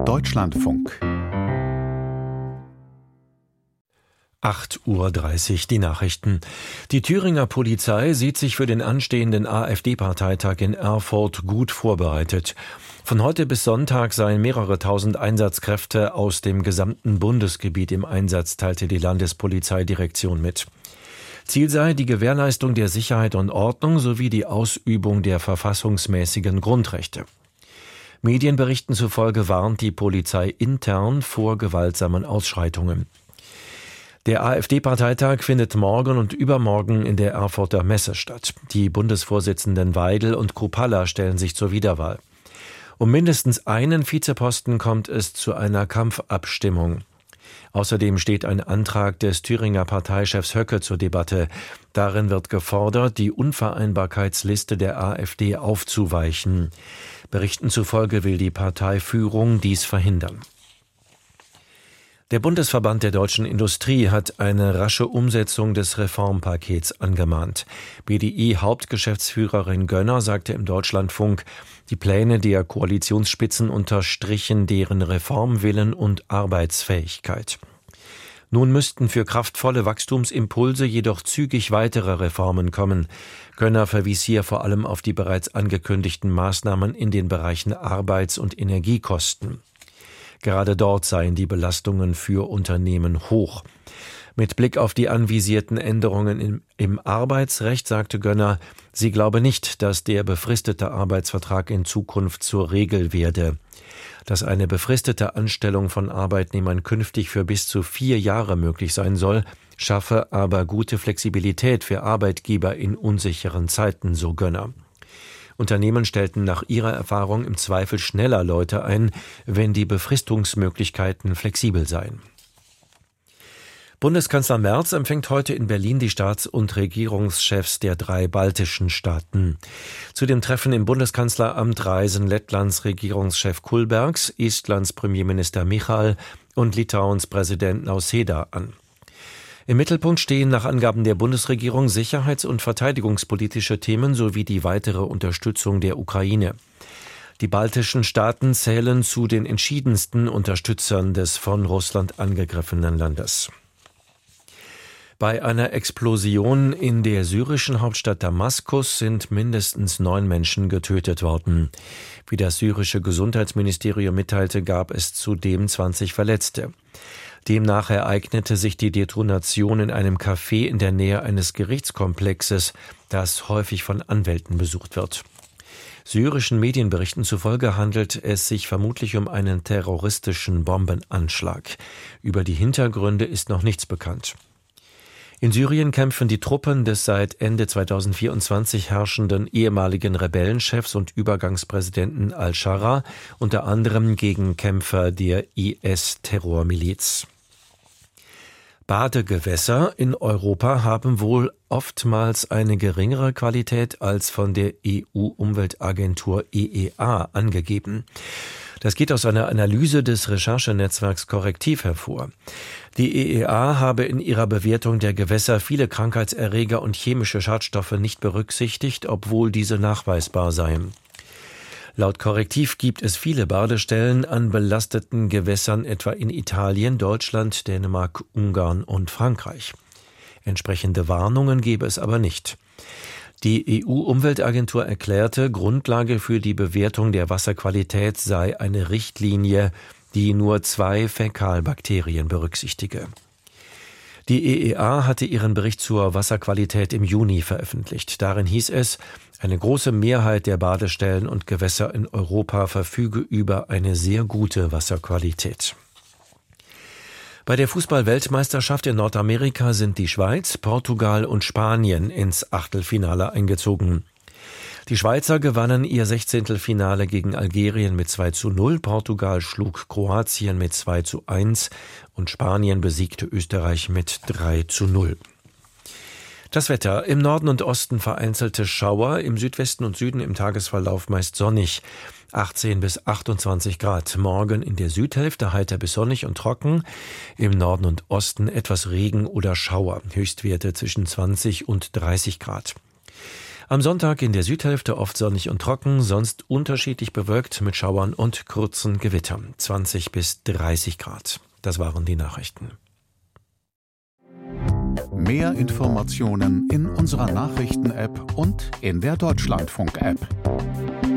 Deutschlandfunk 8:30 Uhr, die Nachrichten. Die Thüringer Polizei sieht sich für den anstehenden AfD-Parteitag in Erfurt gut vorbereitet. Von heute bis Sonntag seien mehrere tausend Einsatzkräfte aus dem gesamten Bundesgebiet im Einsatz, teilte die Landespolizeidirektion mit. Ziel sei die Gewährleistung der Sicherheit und Ordnung sowie die Ausübung der verfassungsmäßigen Grundrechte. Medienberichten zufolge warnt die Polizei intern vor gewaltsamen Ausschreitungen. Der AfD-Parteitag findet morgen und übermorgen in der Erfurter Messe statt. Die Bundesvorsitzenden Weidel und Kruppalla stellen sich zur Wiederwahl. Um mindestens einen Vizeposten kommt es zu einer Kampfabstimmung. Außerdem steht ein Antrag des Thüringer Parteichefs Höcke zur Debatte. Darin wird gefordert, die Unvereinbarkeitsliste der AfD aufzuweichen. Berichten zufolge will die Parteiführung dies verhindern. Der Bundesverband der deutschen Industrie hat eine rasche Umsetzung des Reformpakets angemahnt. BDI-Hauptgeschäftsführerin Gönner sagte im Deutschlandfunk, die Pläne der Koalitionsspitzen unterstrichen deren Reformwillen und Arbeitsfähigkeit. Nun müssten für kraftvolle Wachstumsimpulse jedoch zügig weitere Reformen kommen. Gönner verwies hier vor allem auf die bereits angekündigten Maßnahmen in den Bereichen Arbeits- und Energiekosten. Gerade dort seien die Belastungen für Unternehmen hoch. Mit Blick auf die anvisierten Änderungen im Arbeitsrecht sagte Gönner, sie glaube nicht, dass der befristete Arbeitsvertrag in Zukunft zur Regel werde. Dass eine befristete Anstellung von Arbeitnehmern künftig für bis zu 4 Jahre möglich sein soll, schaffe aber gute Flexibilität für Arbeitgeber in unsicheren Zeiten, so Gönner. Unternehmen stellten nach ihrer Erfahrung im Zweifel schneller Leute ein, wenn die Befristungsmöglichkeiten flexibel seien. Bundeskanzler Merz empfängt heute in Berlin die Staats- und Regierungschefs der 3 baltischen Staaten. Zu dem Treffen im Bundeskanzleramt reisen Lettlands Regierungschef Kulbergs, Estlands Premierminister Michal und Litauens Präsident Nausėda an. Im Mittelpunkt stehen nach Angaben der Bundesregierung sicherheits- und verteidigungspolitische Themen sowie die weitere Unterstützung der Ukraine. Die baltischen Staaten zählen zu den entschiedensten Unterstützern des von Russland angegriffenen Landes. Bei einer Explosion in der syrischen Hauptstadt Damaskus sind mindestens 9 Menschen getötet worden. Wie das syrische Gesundheitsministerium mitteilte, gab es zudem 20 Verletzte. Demnach ereignete sich die Detonation in einem Café in der Nähe eines Gerichtskomplexes, das häufig von Anwälten besucht wird. Syrischen Medienberichten zufolge handelt es sich vermutlich um einen terroristischen Bombenanschlag. Über die Hintergründe ist noch nichts bekannt. In Syrien kämpfen die Truppen des seit Ende 2024 herrschenden ehemaligen Rebellenchefs und Übergangspräsidenten al-Shara unter anderem gegen Kämpfer der IS-Terrormiliz. Badegewässer in Europa haben wohl oftmals eine geringere Qualität als von der EU-Umweltagentur EEA angegeben. Das geht aus einer Analyse des Recherchenetzwerks Correctiv hervor. Die EEA habe in ihrer Bewertung der Gewässer viele Krankheitserreger und chemische Schadstoffe nicht berücksichtigt, obwohl diese nachweisbar seien. Laut Correctiv gibt es viele Badestellen an belasteten Gewässern, etwa in Italien, Deutschland, Dänemark, Ungarn und Frankreich. Entsprechende Warnungen gebe es aber nicht. Die EU-Umweltagentur erklärte, Grundlage für die Bewertung der Wasserqualität sei eine Richtlinie, die nur 2 Fäkalbakterien berücksichtige. Die EEA hatte ihren Bericht zur Wasserqualität im Juni veröffentlicht. Darin hieß es, eine große Mehrheit der Badestellen und Gewässer in Europa verfüge über eine sehr gute Wasserqualität. Bei der Fußball-Weltmeisterschaft in Nordamerika sind die Schweiz, Portugal und Spanien ins Achtelfinale eingezogen. Die Schweizer gewannen ihr 16. Finale gegen Algerien mit 2:0, Portugal schlug Kroatien mit 2:1 und Spanien besiegte Österreich mit 3:0. Das Wetter: Im Norden und Osten vereinzelte Schauer, im Südwesten und Süden im Tagesverlauf meist sonnig. 18 bis 28 Grad. Morgen in der Südhälfte heiter bis sonnig und trocken. Im Norden und Osten etwas Regen oder Schauer. Höchstwerte zwischen 20 und 30 Grad. Am Sonntag in der Südhälfte oft sonnig und trocken, sonst unterschiedlich bewölkt mit Schauern und kurzen Gewittern. 20 bis 30 Grad. Das waren die Nachrichten. Mehr Informationen in unserer Nachrichten-App und in der Deutschlandfunk-App.